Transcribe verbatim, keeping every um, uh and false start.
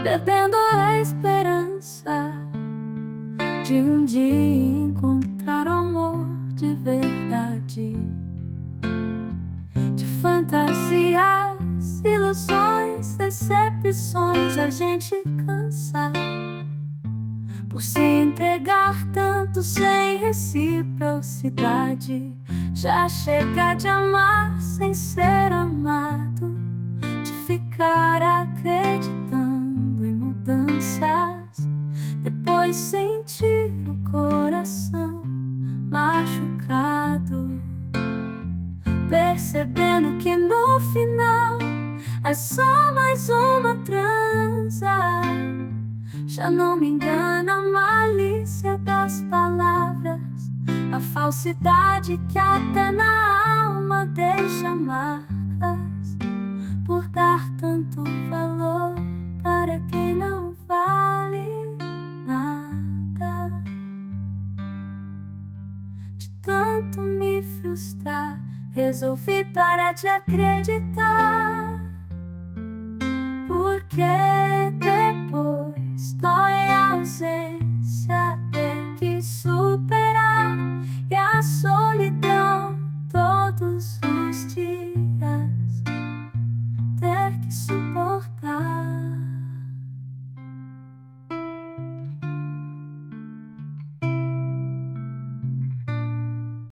perdendo a esperança de um dia encontrar o amor de verdade. De fantasias, ilusões, decepções, a gente cansa por se entregar tanto sem reciprocidade. Já chega de amar sem ser amado, de ficar acreditando em mudanças, depois sentir o coração machucado, percebendo que no final é só mais uma transa. Já não me engana a malícia das palavras, a falsidade que até na alma deixa marcas, por dar tanto valor para quem não vale nada. De tanto me frustrar, resolvi parar de acreditar, porque